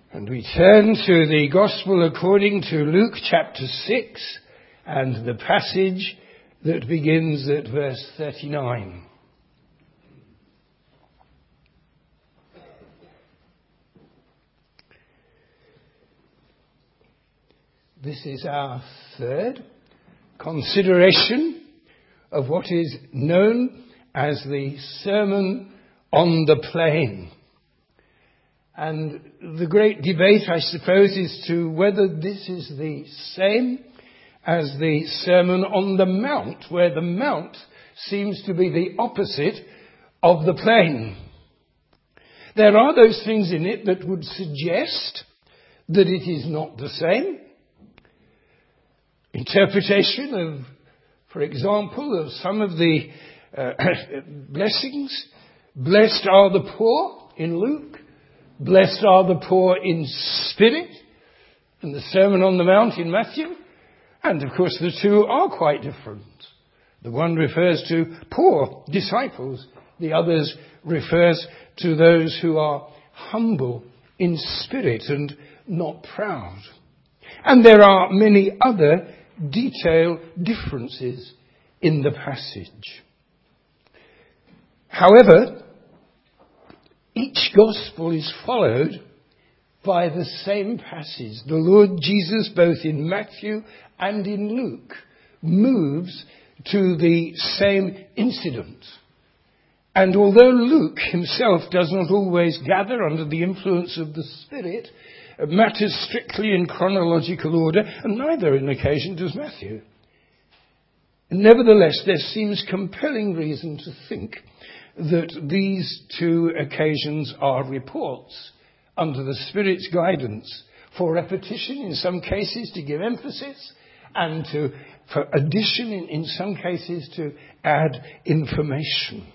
And we turn to the Gospel according to Luke chapter 6 and the passage that begins at verse 39. This is our third consideration of what is known as the Sermon on the Plain. And the great debate, I suppose, is to whether this is the same as the Sermon on the Mount, where the Mount seems to be the opposite of the plain. There are those things in it that would suggest that it is not the same. Interpretation of, for example, of some of the blessings. Blessed are the poor in Luke. Blessed are the poor in spirit, and the Sermon on the Mount in Matthew. And of course the two are quite different. The one refers to poor disciples. The other refers to those who are humble in spirit and not proud. And there are many other detailed differences in the passage. However, each gospel is followed by the same passage. The Lord Jesus, both in Matthew and in Luke, moves to the same incident. And although Luke himself does not always gather under the influence of the Spirit matters strictly in chronological order, and neither in occasion does Matthew. Nevertheless, there seems compelling reason to think that these two occasions are reports under the Spirit's guidance for repetition in some cases to give emphasis and for addition in some cases to add information.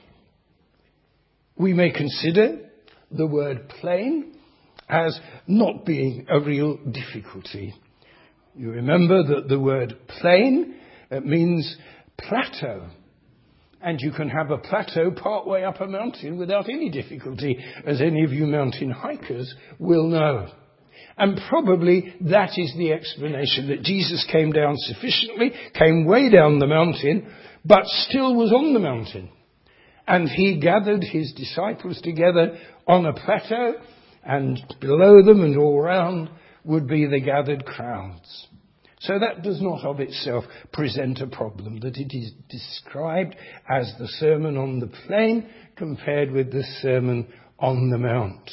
We may consider the word plain as not being a real difficulty. You remember that the word plain means plateau. And you can have a plateau part way up a mountain without any difficulty, as any of you mountain hikers will know. And probably that is the explanation, that Jesus came down sufficiently, came way down the mountain, but still was on the mountain. And he gathered his disciples together on a plateau, and below them and all round would be the gathered crowds. So that does not of itself present a problem, that it is described as the Sermon on the Plain compared with the Sermon on the Mount.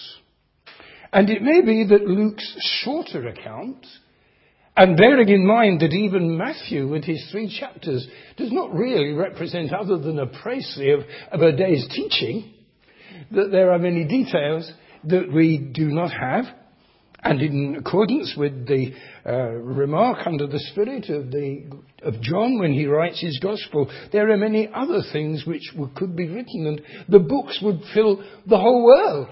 And it may be that Luke's shorter account, and bearing in mind that even Matthew with his 3 chapters does not really represent other than a précis of a day's teaching, that there are many details that we do not have. And in accordance with the remark under the Spirit of John when he writes his Gospel, there are many other things which could be written, and the books would fill the whole world.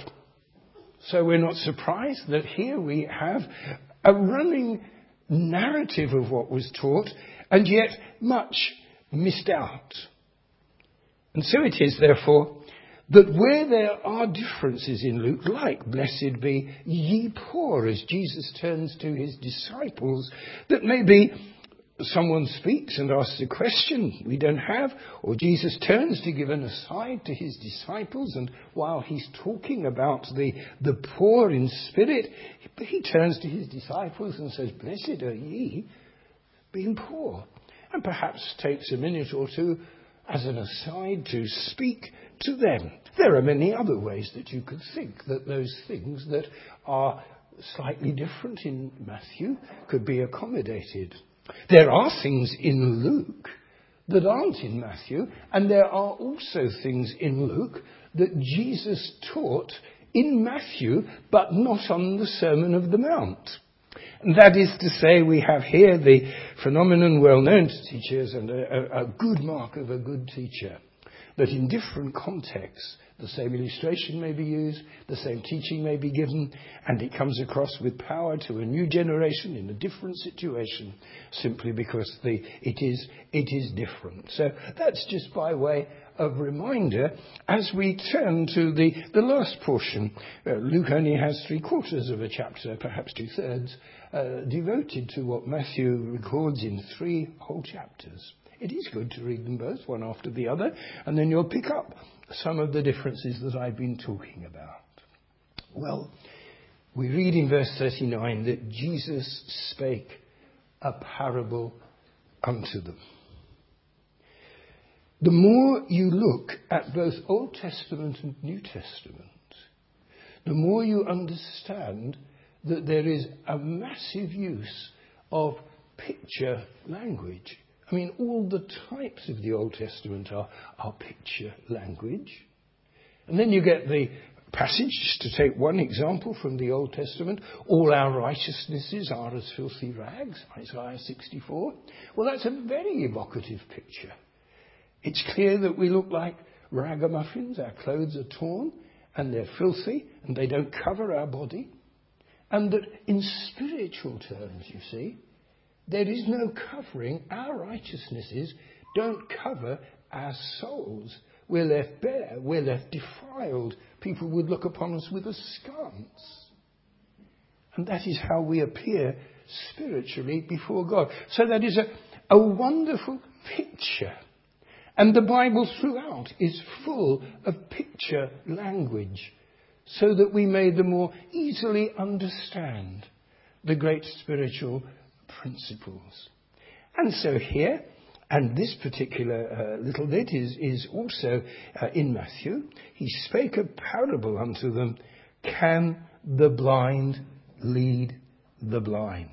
So we're not surprised that here we have a running narrative of what was taught, and yet much missed out. And so it is, therefore, that where there are differences in Luke, like blessed be ye poor, as Jesus turns to his disciples, that maybe someone speaks and asks a question we don't have, or Jesus turns to give an aside to his disciples, and while he's talking about the poor in spirit, he turns to his disciples and says, blessed are ye, being poor. And perhaps takes a minute or two as an aside to speak to them. There are many other ways that you could think that those things that are slightly different in Matthew could be accommodated. There are things in Luke that aren't in Matthew, and there are also things in Luke that Jesus taught in Matthew, but not on the Sermon of the Mount. And that is to say, we have here the phenomenon well known to teachers and a good mark of a good teacher, that in different contexts The same illustration may be used, the same teaching may be given, and it comes across with power to a new generation in a different situation, simply because it is different. So that's just by way of reminder as we turn to the last portion. Luke only has 3/4 of a chapter, perhaps 2/3, devoted to what Matthew records in 3 whole chapters. It is good to read them both, one after the other, and then you'll pick up some of the differences that I've been talking about. Well, we read in verse 39 that Jesus spake a parable unto them. The more you look at both Old Testament and New Testament, the more you understand that there is a massive use of picture language. I mean, all the types of the Old Testament are picture language. And then you get the passage, just to take one example from the Old Testament, all our righteousnesses are as filthy rags, Isaiah 64. Well, that's a very evocative picture. It's clear that we look like ragamuffins, our clothes are torn and they're filthy and they don't cover our body. And that in spiritual terms, you see, there is no covering. Our righteousnesses don't cover our souls. We're left bare. We're left defiled. People would look upon us with askance. And that is how we appear spiritually before God. So that is a wonderful picture. And the Bible throughout is full of picture language, so that we may the more easily understand the great spiritual principles. And so here, and this particular little bit is also in Matthew, he spake a parable unto them, can the blind lead the blind?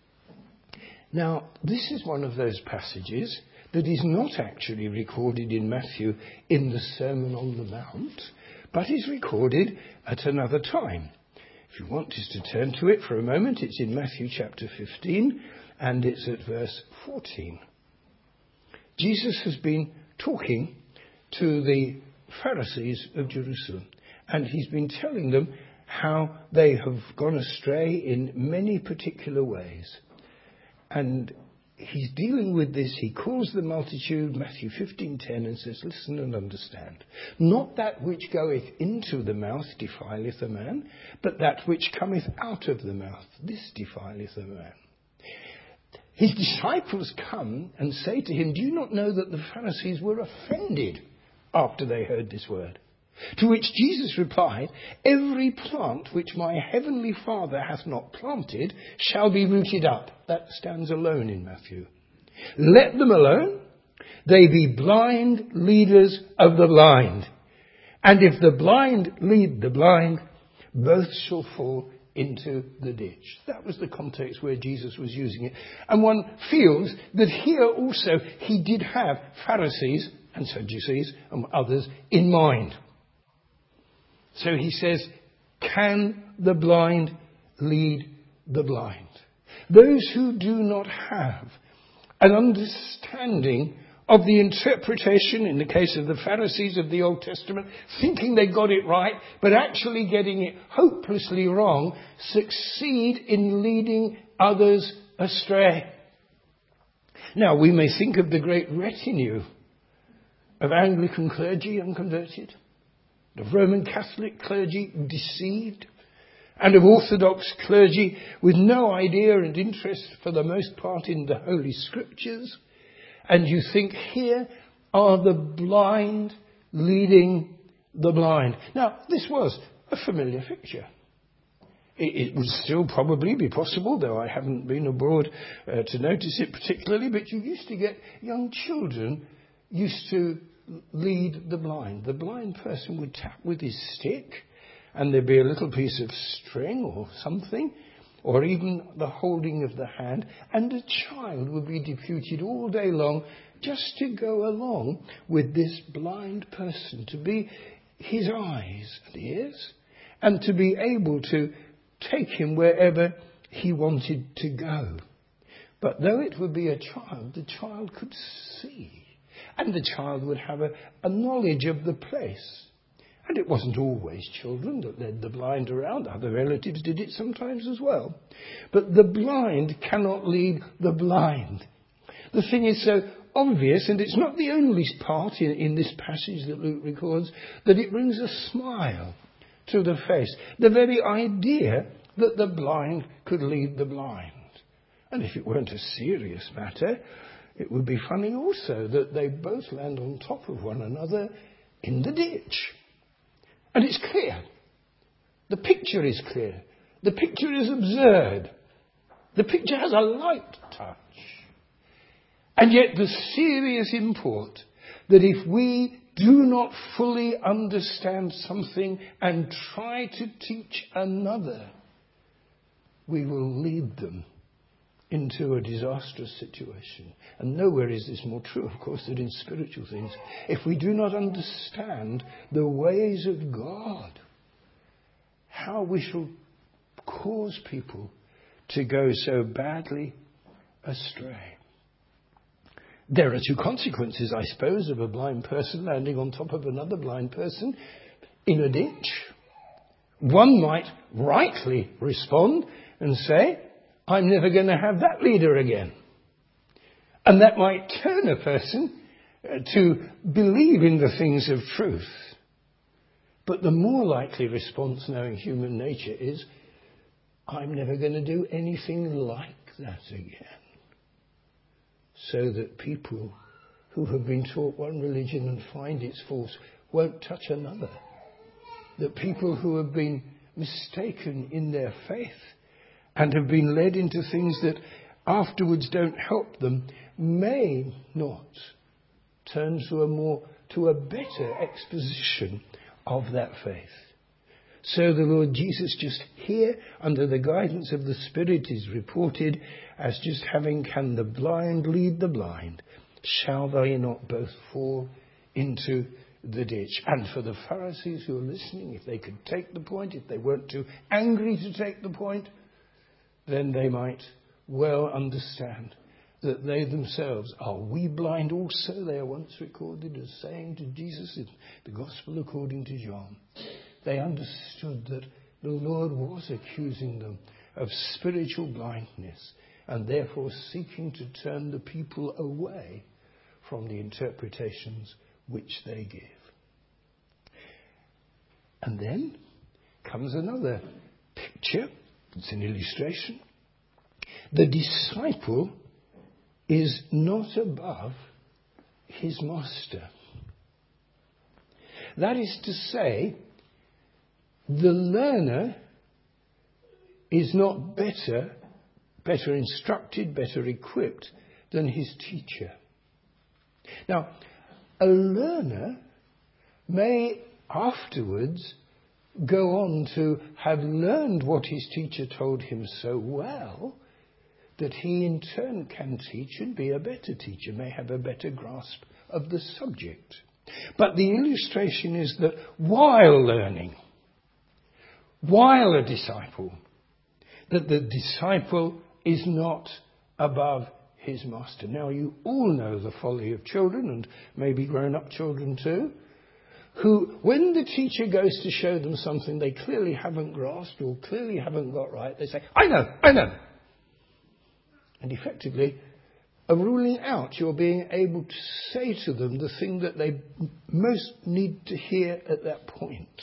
Now, this is one of those passages that is not actually recorded in Matthew in the Sermon on the Mount, but is recorded at another time. If you want us to turn to it for a moment, it's in Matthew chapter 15, and it's at verse 14. Jesus has been talking to the Pharisees of Jerusalem, and he's been telling them how they have gone astray in many particular ways. And he's dealing with this. He calls the multitude, Matthew 15:10, and says, listen and understand. Not that which goeth into the mouth defileth a man, but that which cometh out of the mouth, this defileth a man. His disciples come and say to him, do you not know that the Pharisees were offended after they heard this word? To which Jesus replied, every plant which my heavenly Father hath not planted shall be rooted up. That stands alone in Matthew. Let them alone. They be blind leaders of the blind. And if the blind lead the blind, both shall fall into the ditch. That was the context where Jesus was using it. And one feels that here also he did have Pharisees and Sadducees and others in mind. So he says, can the blind lead the blind? Those who do not have an understanding of the interpretation, in the case of the Pharisees of the Old Testament, thinking they got it right, but actually getting it hopelessly wrong, succeed in leading others astray. Now, we may think of the great retinue of Anglican clergy unconverted, of Roman Catholic clergy deceived, and of Orthodox clergy with no idea and interest for the most part in the Holy Scriptures. And you think, here are the blind leading the blind. Now, this was a familiar picture. It would still probably be possible, though I haven't been abroad to notice it particularly, but you used to get young children used to lead the blind. The blind person would tap with his stick, and there'd be a little piece of string or something, or even the holding of the hand, and a child would be deputed all day long just to go along with this blind person, to be his eyes and ears, and to be able to take him wherever he wanted to go. But though it would be a child, the child could see, and the child would have a knowledge of the place. And it wasn't always children that led the blind around. Other relatives did it sometimes as well. But the blind cannot lead the blind. The thing is so obvious, and it's not the only part in this passage that Luke records, that it brings a smile to the face. The very idea that the blind could lead the blind. And if it weren't a serious matter, it would be funny also that they both land on top of one another in the ditch. And it's clear. The picture is clear. The picture is absurd. The picture has a light touch. And yet the serious import that if we do not fully understand something and try to teach another, we will lead them into a disastrous situation. And nowhere is this more true, of course, than in spiritual things. If we do not understand the ways of God, how we shall cause people to go so badly astray. There are two consequences, I suppose, of a blind person landing on top of another blind person in a ditch. One might rightly respond and say, I'm never going to have that leader again. And that might turn a person to believe in the things of truth. But the more likely response, knowing human nature, is, I'm never going to do anything like that again. So that people who have been taught one religion and find its false won't touch another. That people who have been mistaken in their faith and have been led into things that afterwards don't help them may not turn to a better exposition of that faith. So the Lord Jesus, just here under the guidance of the Spirit, is reported as just having, can the blind lead the blind? Shall they not both fall into the ditch? And for the Pharisees who are listening, if they could take the point, if they weren't too angry to take the point, then they might well understand that they themselves are we blind also. They are once recorded as saying to Jesus in the Gospel according to John. They understood that the Lord was accusing them of spiritual blindness and therefore seeking to turn the people away from the interpretations which they give. And then comes another picture. It's an illustration. The disciple is not above his master. That is to say, the learner is not better instructed, better equipped than his teacher. Now, a learner may afterwards go on to have learned what his teacher told him so well that he in turn can teach and be a better teacher, may have a better grasp of the subject. But the illustration is that while learning, while a disciple, that the disciple is not above his master. Now, you all know the folly of children, and maybe grown-up children too, who, when the teacher goes to show them something they clearly haven't grasped or clearly haven't got right, they say, I know. And effectively are ruling out your being able to say to them the thing that they most need to hear at that point.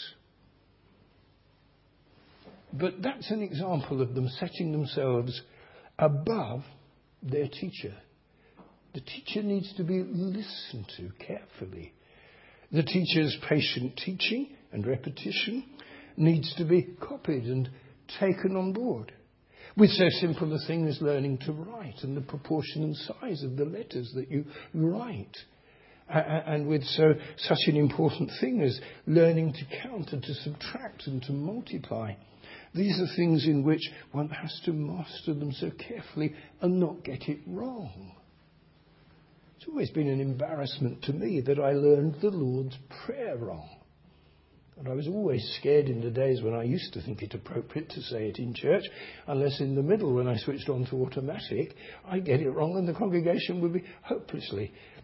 But that's an example of them setting themselves above their teacher. The teacher needs to be listened to carefully. The teacher's patient teaching and repetition needs to be copied and taken on board. With so simple a thing as learning to write and the proportion and size of the letters that you write. And with such an important thing as learning to count and to subtract and to multiply. These are things in which one has to master them so carefully and not get it wrong. It's always been an embarrassment to me that I learned the Lord's Prayer wrong. And I was always scared in the days when I used to think it appropriate to say it in church, unless in the middle when I switched on to automatic, I'd get it wrong and the congregation would be hopelessly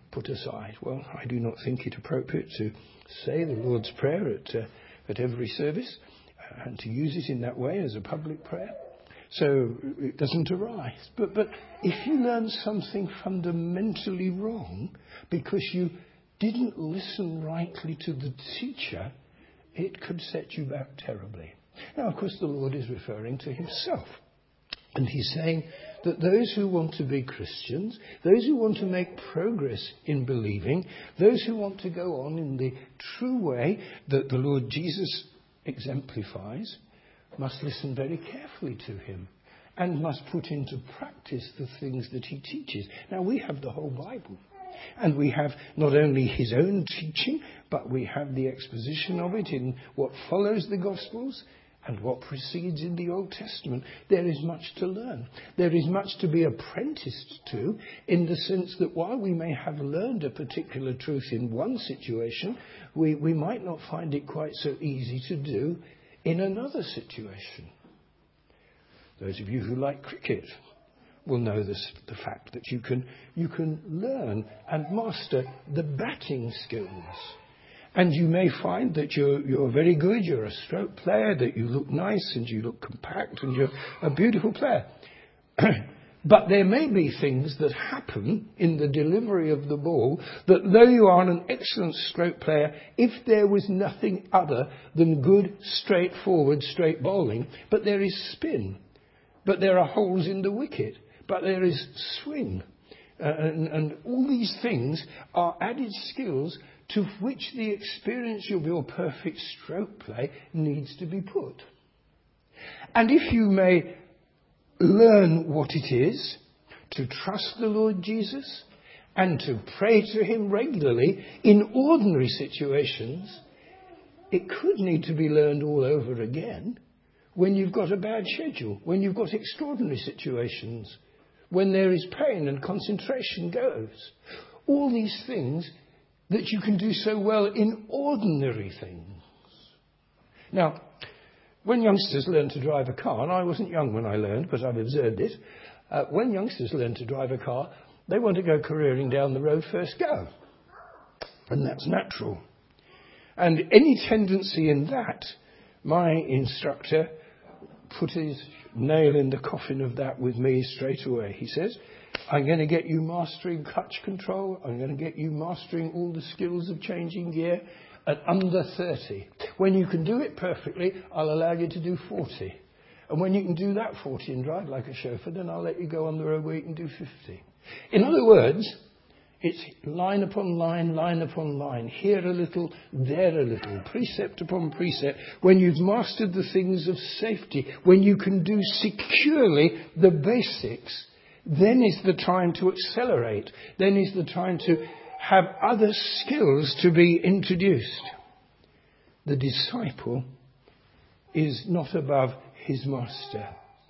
put aside. Well, I do not think it appropriate to say the Lord's Prayer at every service and to use it in that way as a public prayer. So it doesn't arise. But if you learn something fundamentally wrong because you didn't listen rightly to the teacher, it could set you back terribly. Now, of course, the Lord is referring to himself. And he's saying that those who want to be Christians, those who want to make progress in believing, those who want to go on in the true way that the Lord Jesus exemplifies, must listen very carefully to him and must put into practice the things that he teaches. Now, we have the whole Bible. And we have not only his own teaching, but we have the exposition of it in what follows the Gospels and what precedes in the Old Testament. There is much to learn. There is much to be apprenticed to, in the sense that while we may have learned a particular truth in one situation, we might not find it quite so easy to do in another situation. Those of you who like cricket will know the fact that you can learn and master the batting skills. And you may find that you're very good, you're a stroke player, that you look nice and you look compact and you're a beautiful player. But there may be things that happen in the delivery of the ball that though you are an excellent stroke player, if there was nothing other than good, straightforward, straight bowling, but there is spin, but there are holes in the wicket, but there is swing. And all these things are added skills to which the experience of your perfect stroke play needs to be put. And if you may learn what it is to trust the Lord Jesus and to pray to him regularly in ordinary situations, it could need to be learned all over again when you've got a bad schedule, when you've got extraordinary situations, when there is pain and concentration goes. All these things that you can do so well in ordinary things. Now, when youngsters learn to drive a car, and I wasn't young when I learned, but I've observed it, when youngsters learn to drive a car, they want to go careering down the road first go. And that's natural. And any tendency in that, my instructor put his nail in the coffin of that with me straight away. He says, I'm going to get you mastering clutch control. I'm going to get you mastering all the skills of changing gear at under 30. When you can do it perfectly, I'll allow you to do 40. And when you can do that 40 and drive like a chauffeur, then I'll let you go on the road where you can do 50. In other words, it's line upon line, line upon line, here a little, there a little, precept upon precept. When you've mastered the things of safety, when you can do securely the basics, then is the time to accelerate. Then is the time to have other skills to be introduced. The disciple is not above his master.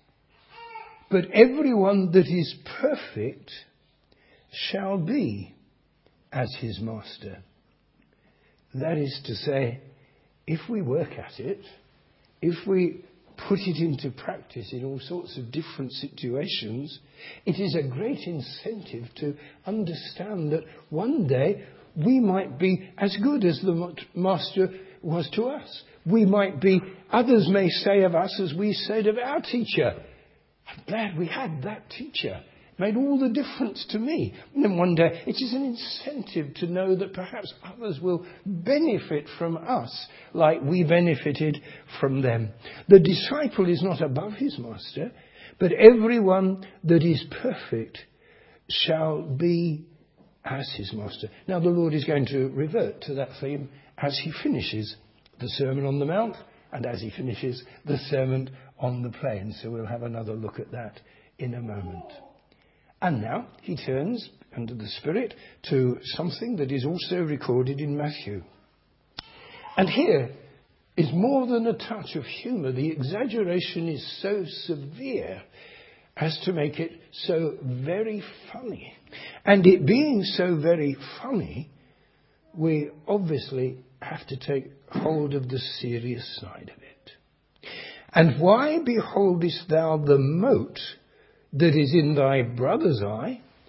But everyone that is perfect shall be as his master. That is to say, if we work at it, if we put it into practice in all sorts of different situations, it is a great incentive to understand that one day we might be as good as the master was to us. We might be, others may say of us as we said of our teacher, I'm glad we had that teacher. It made all the difference to me. And then one day it is an incentive to know that perhaps others will benefit from us like we benefited from them. The disciple is not above his master, but everyone that is perfect shall be as his master. Now the Lord is going to revert to that theme as he finishes the Sermon on the Mount and as he finishes the Sermon on the Plain. So we'll have another look at that in a moment. And now he turns, under the Spirit, to something that is also recorded in Matthew. And here is more than a touch of humour. The exaggeration is so severe as to make it so very funny. And it being so very funny, we obviously have to take hold of the serious side of it. And why beholdest thou the mote that is in thy brother's eye,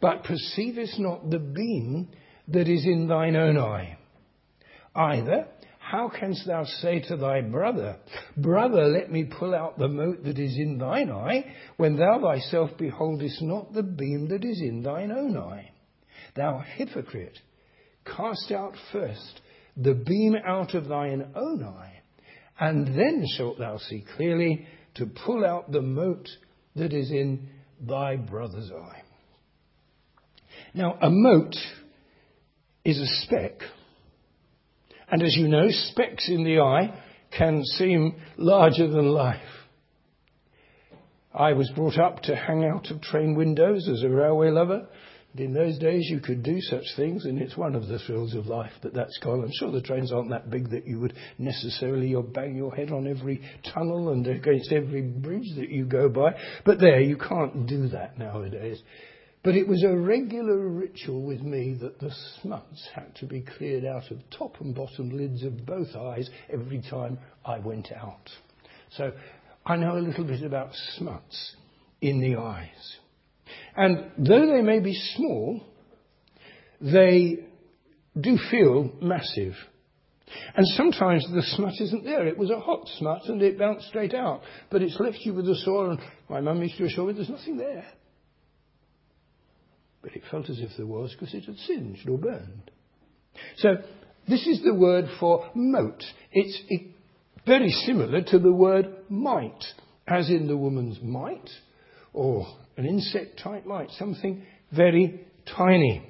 but perceivest not the beam that is in thine own eye. Either, how canst thou say to thy brother, Brother, let me pull out the mote that is in thine eye, when thou thyself beholdest not the beam that is in thine own eye? Thou hypocrite, cast out first the beam out of thine own eye, and then shalt thou see clearly to pull out the mote that is in thy brother's eye. Now, a mote is a speck. And as you know, specks in the eye can seem larger than life. I was brought up to hang out of train windows as a railway lover. And in those days you could do such things, and it's one of the thrills of life that's gone. I'm sure the trains aren't that big that you would necessarily bang your head on every tunnel and against every bridge that you go by. But there, you can't do that nowadays. But it was a regular ritual with me that the smuts had to be cleared out of top and bottom lids of both eyes every time I went out. So I know a little bit about smuts in the eyes. And though they may be small, they do feel massive. And sometimes the smut isn't there. It was a hot smut and it bounced straight out. But it's left you with a sore, and my mum used to assure me there's nothing there. But it felt as if there was, because it had singed or burned. So this is the word for mote. It's very similar to the word mite, as in the woman's mite, or an insect-type mite, something very tiny.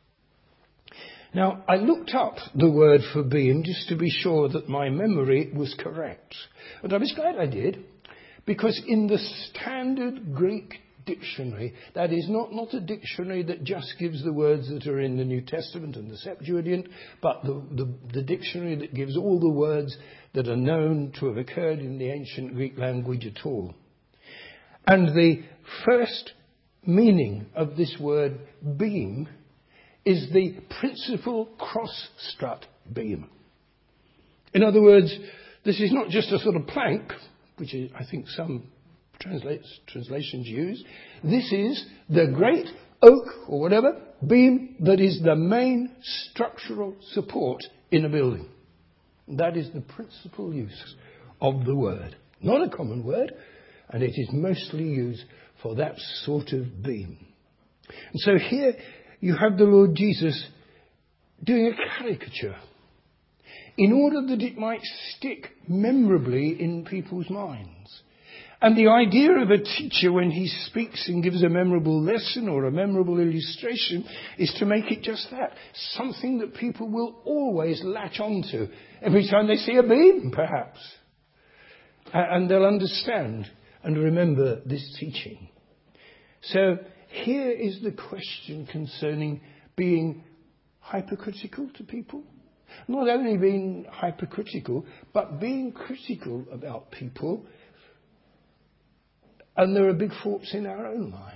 Now, I looked up the word for beam just to be sure that my memory was correct. And I was glad I did, because in the standard Greek dictionary, that is not a dictionary that just gives the words that are in the New Testament and the Septuagint, but the dictionary that gives all the words that are known to have occurred in the ancient Greek language at all. And the first meaning of this word beam is the principal cross-strut beam. In other words, this is not just a sort of plank, which is, I think some translations use. This is the great oak or whatever beam that is the main structural support in a building. That is the principal use of the word. Not a common word, and it is mostly used for that sort of beam. And so here you have the Lord Jesus doing a caricature in order that it might stick memorably in people's minds. And the idea of a teacher when he speaks and gives a memorable lesson or a memorable illustration is to make it just that. Something that people will always latch onto every time they see a beam, perhaps. And they'll understand and remember this teaching. So here is the question concerning being hypercritical to people. Not only being hypercritical, but being critical about people. And there are big faults in our own lives.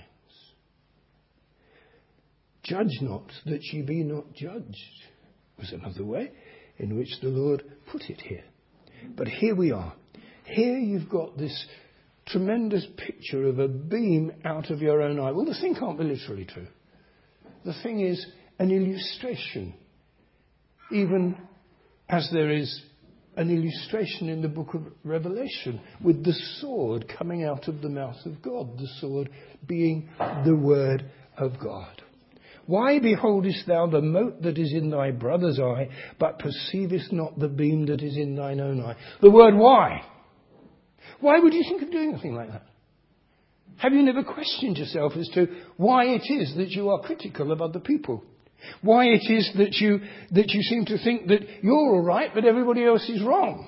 Judge not that ye be not judged was another way in which the Lord put it here. But here we are. Here you've got this tremendous picture of a beam out of your own eye. Well, the thing can't be literally true. The thing is an illustration, even as there is an illustration in the book of Revelation with the sword coming out of the mouth of God, the sword being the word of God. Why beholdest thou the mote that is in thy brother's eye, but perceivest not the beam that is in thine own eye? The word why. Why would you think of doing anything like that? Have you never questioned yourself as to why it is that you are critical of other people? Why it is that you seem to think that you're all right, but everybody else is wrong?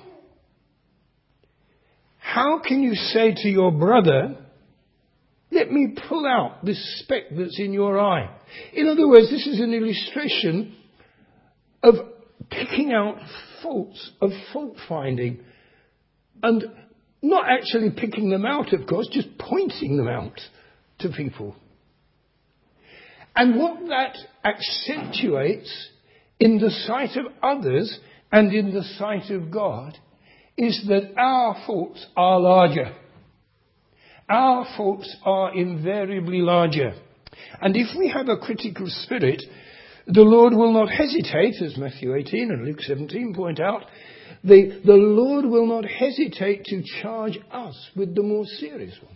How can you say to your brother, let me pull out this speck that's in your eye? In other words, this is an illustration of picking out faults, of fault finding, and not actually picking them out, of course, just pointing them out to people. And what that accentuates in the sight of others and in the sight of God is that our faults are larger. Our faults are invariably larger. And if we have a critical spirit, the Lord will not hesitate, as Matthew 18 and Luke 17 point out, the Lord will not hesitate to charge us with the more serious ones.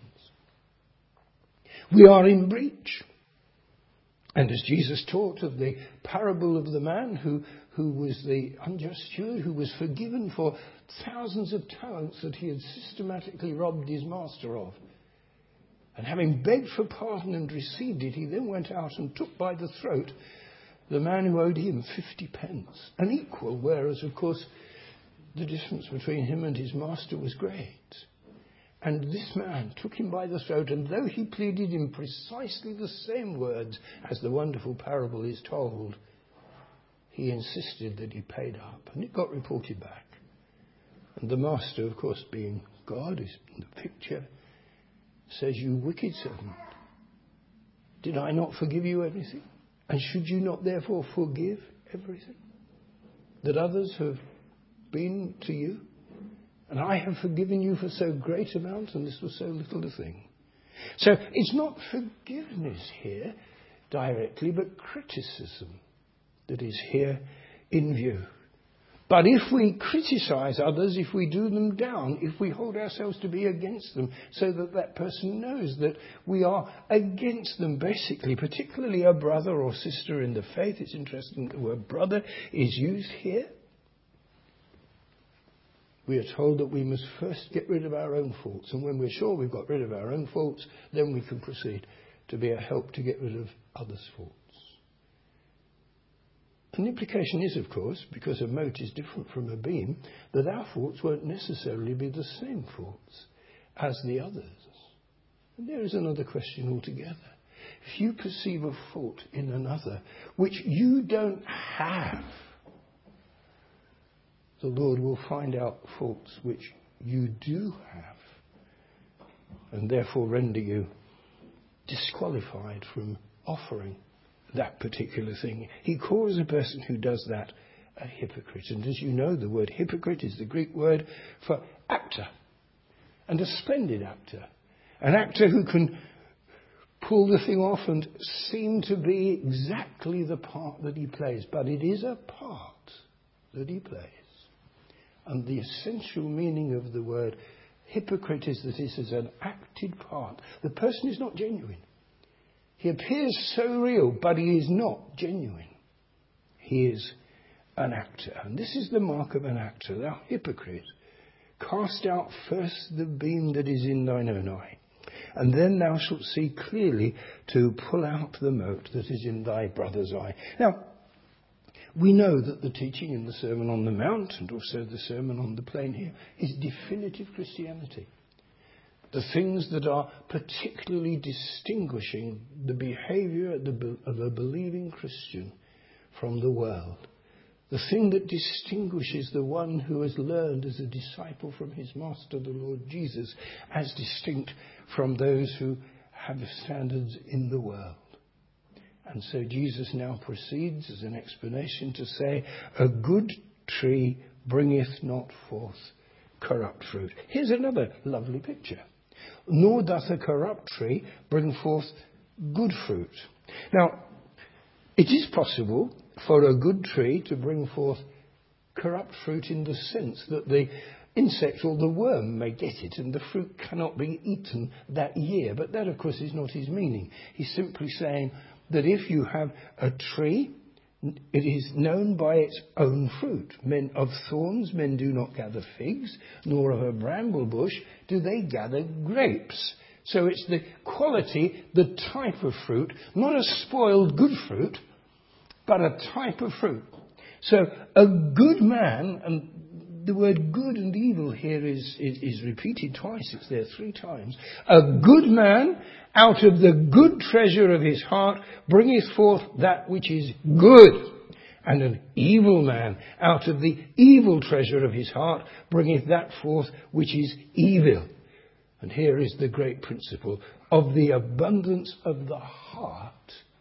We are in breach. And as Jesus taught of the parable of the man who was the unjust steward, who was forgiven for thousands of talents that he had systematically robbed his master of. And having begged for pardon and received it, he then went out and took by the throat the man who owed him 50 pence, an equal, whereas, of course, the difference between him and his master was great. And this man took him by the throat, and though he pleaded in precisely the same words as the wonderful parable is told, he insisted that he paid up, and it got reported back. And the master, of course, being God, is in the picture, says, "You wicked servant, did I not forgive you everything? And should you not therefore forgive everything that others have been to you? And I have forgiven you for so great amount, and this was so little a thing." So it's not forgiveness here directly, but criticism that is here in view. But if we criticize others, if we do them down, if we hold ourselves to be against them, so that that person knows that we are against them, basically, particularly a brother or sister in the faith. It's interesting that the word brother is used here. We are told that we must first get rid of our own faults. And when we're sure we've got rid of our own faults, then we can proceed to be a help to get rid of others' faults. And the implication is, of course, because a mote is different from a beam, that our faults won't necessarily be the same faults as the others. And there is another question altogether. If you perceive a fault in another which you don't have, the Lord will find out faults which you do have, and therefore render you disqualified from offering that particular thing. He calls a person who does that a hypocrite. And as you know, the word hypocrite is the Greek word for actor, and a splendid actor. An actor who can pull the thing off and seem to be exactly the part that he plays. But it is a part that he plays. And the essential meaning of the word hypocrite is that this is an acted part. The person is not genuine. He appears so real, but he is not genuine. He is an actor. And this is the mark of an actor. Thou hypocrite, cast out first the beam that is in thine own eye, and then thou shalt see clearly to pull out the mote that is in thy brother's eye. Now, we know that the teaching in the Sermon on the Mount, and also the Sermon on the Plain here, is definitive Christianity. The things that are particularly distinguishing the behaviour of a believing Christian from the world. The thing that distinguishes the one who has learned as a disciple from his master, the Lord Jesus, as distinct from those who have standards in the world. And so Jesus now proceeds as an explanation to say, a good tree bringeth not forth corrupt fruit. Here's another lovely picture. Nor doth a corrupt tree bring forth good fruit. Now, it is possible for a good tree to bring forth corrupt fruit in the sense that the insect or the worm may get it and the fruit cannot be eaten that year. But that, of course, is not his meaning. He's simply saying that if you have a tree, it is known by its own fruit. Men of thorns, men do not gather figs, nor of a bramble bush do they gather grapes. So it's the quality, the type of fruit, not a spoiled good fruit, but a type of fruit. So a good man, and the word good and evil here is repeated twice. It's there 3 times. A good man out of the good treasure of his heart bringeth forth that which is good. And an evil man out of the evil treasure of his heart bringeth that forth which is evil. And here is the great principle. Of the abundance of the heart,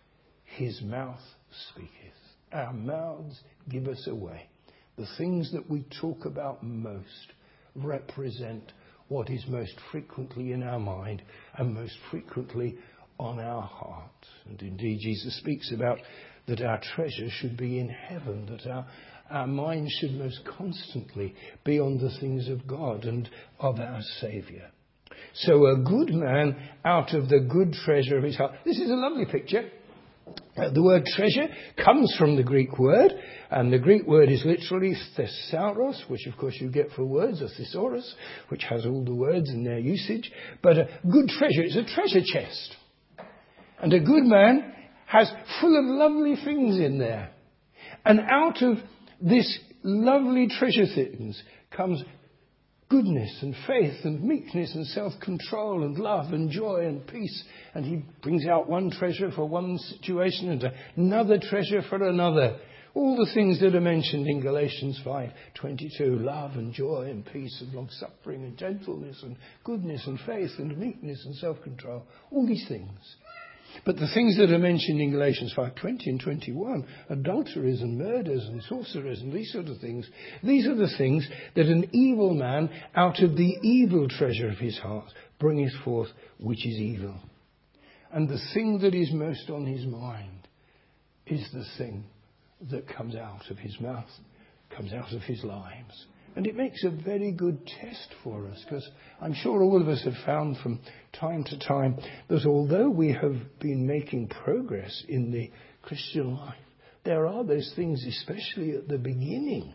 his mouth speaketh. Our mouths give us away. The things that we talk about most represent what is most frequently in our mind and most frequently on our heart. And indeed, Jesus speaks about that our treasure should be in heaven, that our mind should most constantly be on the things of God and of our Saviour. So a good man out of the good treasure of his heart. This is a lovely picture. The word treasure comes from the Greek word, and the Greek word is literally thesauros, which of course you get for words, a thesaurus, which has all the words in their usage. But a good treasure is a treasure chest. And a good man has full of lovely things in there. And out of this lovely treasure things comes goodness and faith and meekness and self-control and love and joy and peace. And he brings out one treasure for one situation and another treasure for another. All the things that are mentioned in Galatians 5:22, love and joy and peace and long-suffering and gentleness and goodness and faith and meekness and self-control. All these things. But the things that are mentioned in Galatians 5:20 and 21, adulteries and murders and sorcerers and these sort of things, these are the things that an evil man out of the evil treasure of his heart bringeth forth, which is evil. And the thing that is most on his mind is the thing that comes out of his mouth, comes out of his lives. And it makes a very good test for us, because I'm sure all of us have found from time to time that although we have been making progress in the Christian life, there are those things, especially at the beginning,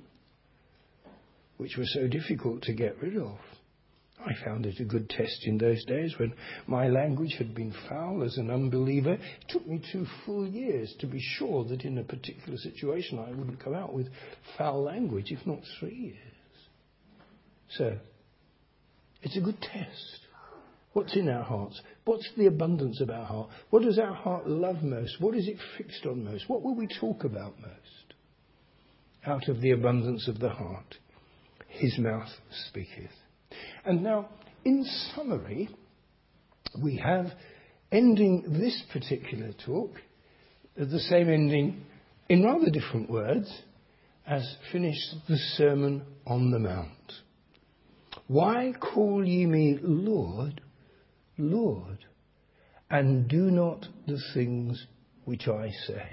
which were so difficult to get rid of. I found it a good test in those days when my language had been foul as an unbeliever. It took me 2 full years to be sure that in a particular situation I wouldn't come out with foul language, if not 3 years. So, it's a good test. What's in our hearts? What's the abundance of our heart? What does our heart love most? What is it fixed on most? What will we talk about most? Out of the abundance of the heart, his mouth speaketh. And now, in summary, we have ending this particular talk, the same ending in rather different words as finished the Sermon on the Mount. Why call ye me Lord, Lord, and do not the things which I say?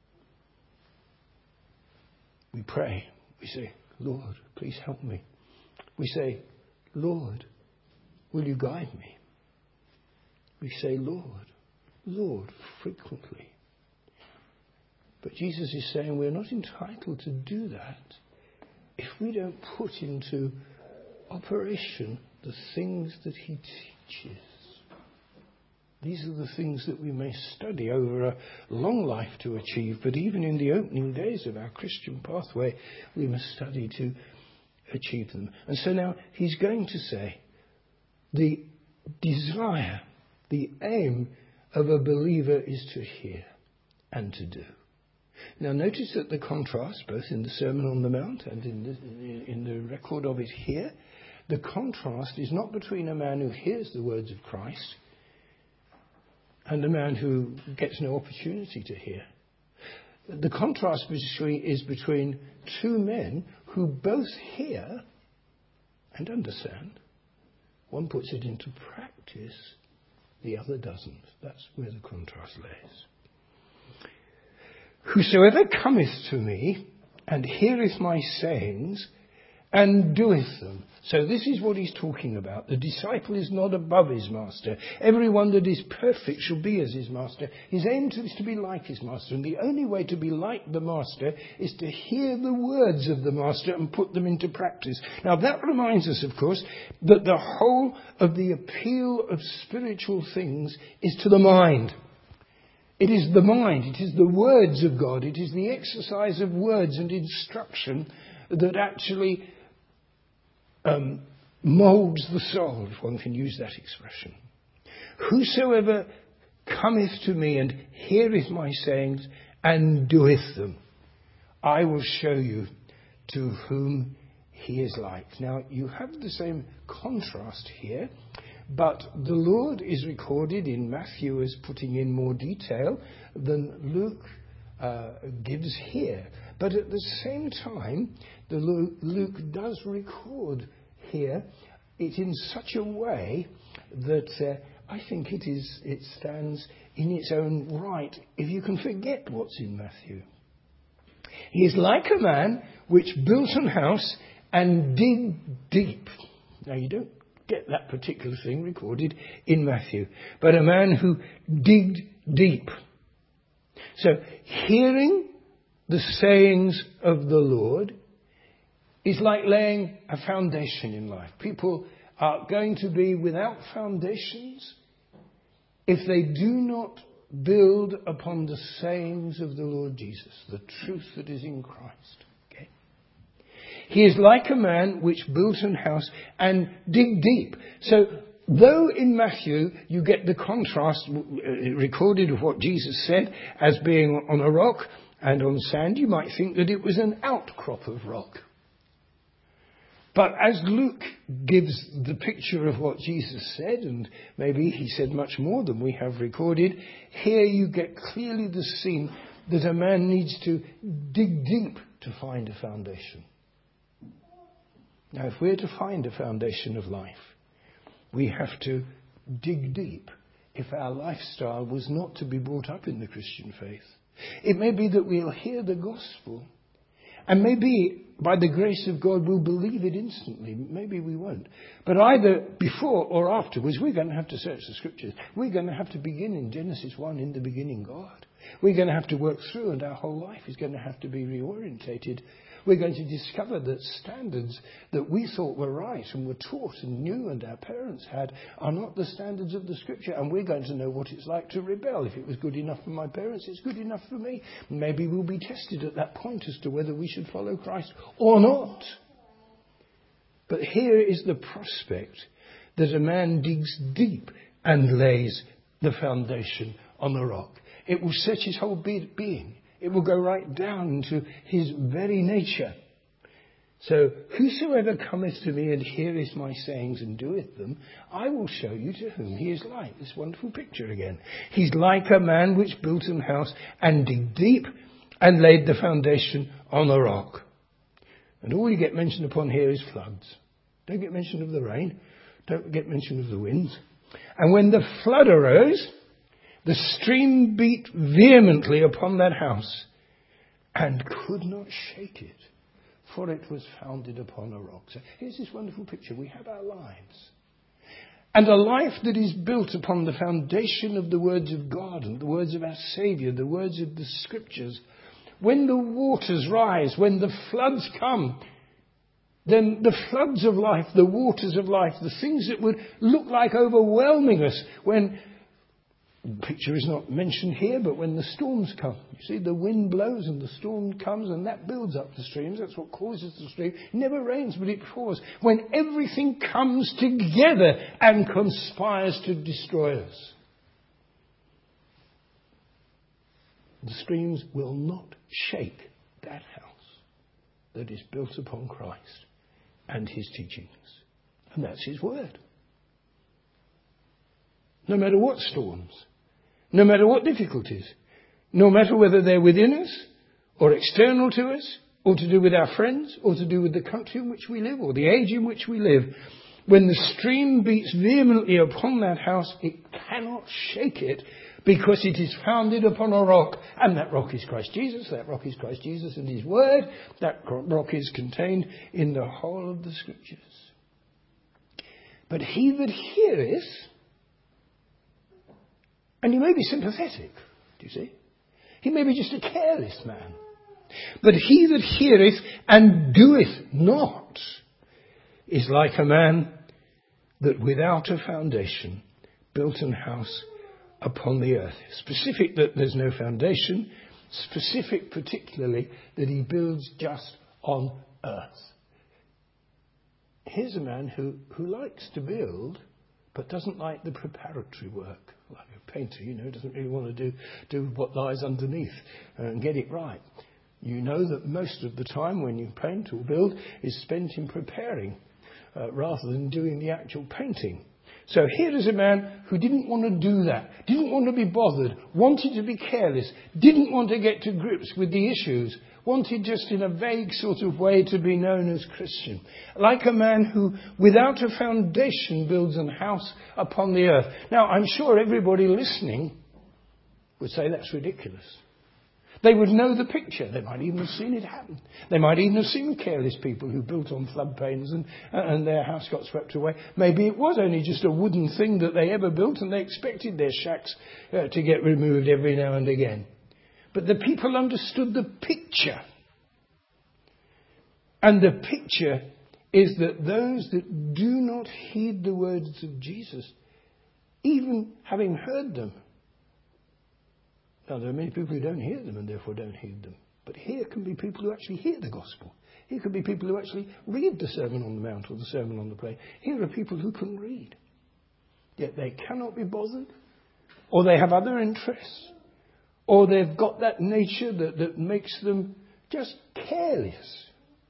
We pray. We say, Lord, please help me. We say, Lord, will you guide me? We say, Lord, Lord, frequently. But Jesus is saying we're not entitled to do that if we don't put into operation the things that he teaches. These are the things that we may study over a long life to achieve, but even in the opening days of our Christian pathway, we must study to achieve them. And so now he's going to say the desire, the aim of a believer is to hear and to do. Now notice that the contrast, both in the Sermon on the Mount and in the record of it here, the contrast is not between a man who hears the words of Christ and a man who gets no opportunity to hear. The contrast is between 2 men who both hear and understand. One puts it into practice, the other doesn't. That's where the contrast lays. Whosoever cometh to me and heareth my sayings and doeth them. So this is what he's talking about. The disciple is not above his master. Everyone that is perfect shall be as his master. His aim is to be like his master. And the only way to be like the master is to hear the words of the master and put them into practice. Now that reminds us, of course, that the whole of the appeal of spiritual things is to the mind. It is the mind. It is the words of God. It is the exercise of words and instruction that actually moulds the soul, if one can use that expression. Whosoever cometh to me and heareth my sayings and doeth them, I will show you to whom he is like. Now, you have the same contrast here, but the Lord is recorded in Matthew as putting in more detail than Luke gives here. But at the same time, Luke does record here it in such a way that I think it stands in its own right if you can forget what's in Matthew. He is like a man which built an house and dig deep. Now you don't get that particular thing recorded in Matthew, but a man who digged deep. So hearing the sayings of the Lord is like laying a foundation in life. People are going to be without foundations if they do not build upon the sayings of the Lord Jesus, the truth that is in Christ. Okay? He is like a man which built an house and dig deep. So, though in Matthew you get the contrast recorded of what Jesus said as being on a rock and on sand, you might think that it was an outcrop of rock. But as Luke gives the picture of what Jesus said, and maybe he said much more than we have recorded, here you get clearly the scene that a man needs to dig deep to find a foundation. Now, if we're to find a foundation of life, we have to dig deep if our lifestyle was not to be brought up in the Christian faith. It may be that we'll hear the gospel, and maybe by the grace of God we'll believe it instantly. Maybe we won't. But either before or afterwards, we're going to have to search the scriptures. We're going to have to begin in Genesis 1, in the beginning God. We're going to have to work through, and our whole life is going to have to be reorientated. We're going to discover that standards that we thought were right and were taught and knew and our parents had are not the standards of the scripture. And we're going to know what it's like to rebel. If it was good enough for my parents, it's good enough for me. Maybe we'll be tested at that point as to whether we should follow Christ or not. But here is the prospect that a man digs deep and lays the foundation on the rock. It will search his whole being. It will go right down into his very nature. So, whosoever cometh to me and heareth my sayings and doeth them, I will show you to whom he is like. This wonderful picture again. He's like a man which built an house and digged deep and laid the foundation on a rock. And all you get mentioned upon here is floods. Don't get mention of the rain. Don't get mention of the winds. And when the flood arose, the stream beat vehemently upon that house and could not shake it, for it was founded upon a rock. So here's this wonderful picture. We have our lives. And a life that is built upon the foundation of the words of God and the words of our Saviour, the words of the Scriptures. When the waters rise, when the floods come, then the floods of life, the waters of life, the things that would look like overwhelming us when... The picture is not mentioned here, but when the storms come, you see, the wind blows and the storm comes and that builds up the streams. That's what causes the stream. It never rains, but it pours. When everything comes together and conspires to destroy us, the streams will not shake that house that is built upon Christ and his teachings. And that's his word. No matter what storms, no matter what difficulties, no matter whether they're within us or external to us or to do with our friends or to do with the country in which we live or the age in which we live, when the stream beats vehemently upon that house, it cannot shake it because it is founded upon a rock, and that rock is Christ Jesus. That rock is Christ Jesus and his word. That rock is contained in the whole of the Scriptures. But he that heareth... And he may be sympathetic, do you see? He may be just a careless man. But he that heareth and doeth not is like a man that without a foundation built an house upon the earth. Specific that there's no foundation. Specific particularly that he builds just on earth. Here's a man who likes to build but doesn't like the preparatory work. Like a painter, doesn't really want to do what lies underneath and get it right. You know that most of the time when you paint or build is spent in preparing rather than doing the actual painting. So here is a man who didn't want to do that, didn't want to be bothered, wanted to be careless, didn't want to get to grips with the issues, wanted just in a vague sort of way to be known as Christian. Like a man who, without a foundation, builds an house upon the earth. Now, I'm sure everybody listening would say that's ridiculous. They would know the picture. They might even have seen it happen. They might even have seen careless people who built on floodplains and their house got swept away. Maybe it was only just a wooden thing that they ever built and they expected their shacks to get removed every now and again. But the people understood the picture. And the picture is that those that do not heed the words of Jesus, even having heard them. Now, there are many people who don't hear them and therefore don't heed them. But here can be people who actually hear the gospel. Here can be people who actually read the Sermon on the Mount or the Sermon on the Plain. Here are people who can read. Yet they cannot be bothered. Or they have other interests. Or they've got that nature that makes them just careless.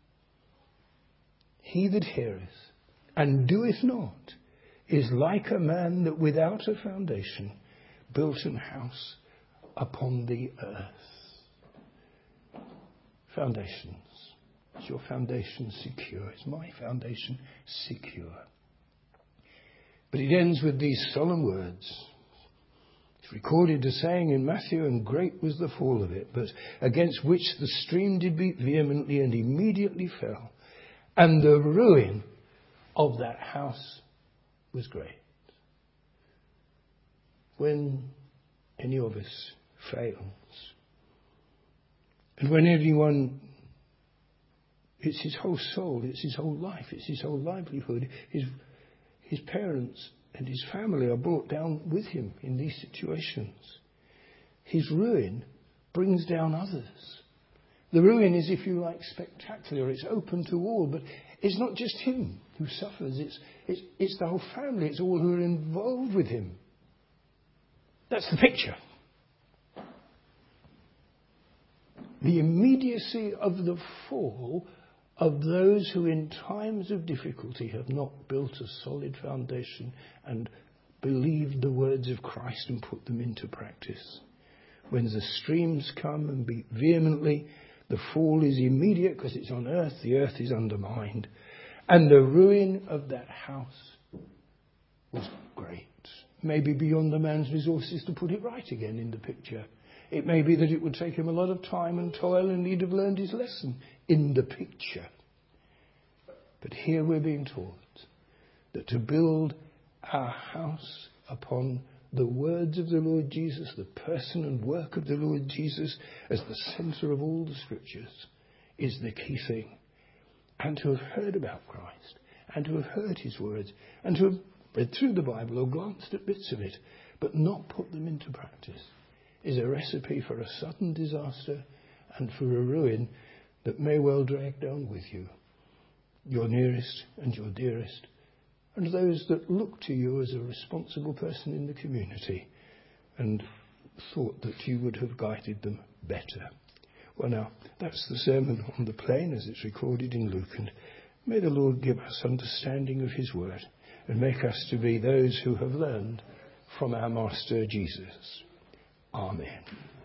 He that heareth and doeth not is like a man that without a foundation built an house upon the earth. Foundations. Is your foundation secure? Is my foundation secure? But it ends with these solemn words. It's recorded as saying in Matthew, and great was the fall of it, but against which the stream did beat vehemently and immediately fell. And the ruin of that house was great. When any of us fails, and when anyone, it's his whole soul, it's his whole life, it's his whole livelihood, his parents and his family are brought down with him in these situations. His ruin brings down others. The ruin is, if you like, spectacular. It's open to all, but it's not just him who suffers. It's the whole family. It's all who are involved with him. That's the picture. The immediacy of the fall of those who in times of difficulty have not built a solid foundation and believed the words of Christ and put them into practice. When the streams come and beat vehemently, the fall is immediate because it's on earth. The earth is undermined. And the ruin of that house was great. Maybe beyond the man's resources to put it right again in the picture. It may be that it would take him a lot of time and toil and he'd have learned his lesson in the picture. But here we're being taught that to build our house upon the words of the Lord Jesus, the person and work of the Lord Jesus as the centre of all the scriptures is the key thing. And to have heard about Christ and to have heard his words and to have read through the Bible or glanced at bits of it but not put them into practice is a recipe for a sudden disaster and for a ruin that may well drag down with you your nearest and your dearest and those that look to you as a responsible person in the community and thought that you would have guided them better. Well, now, that's the Sermon on the Plain as it's recorded in Luke, and may the Lord give us understanding of his word and make us to be those who have learned from our Master Jesus. Amen.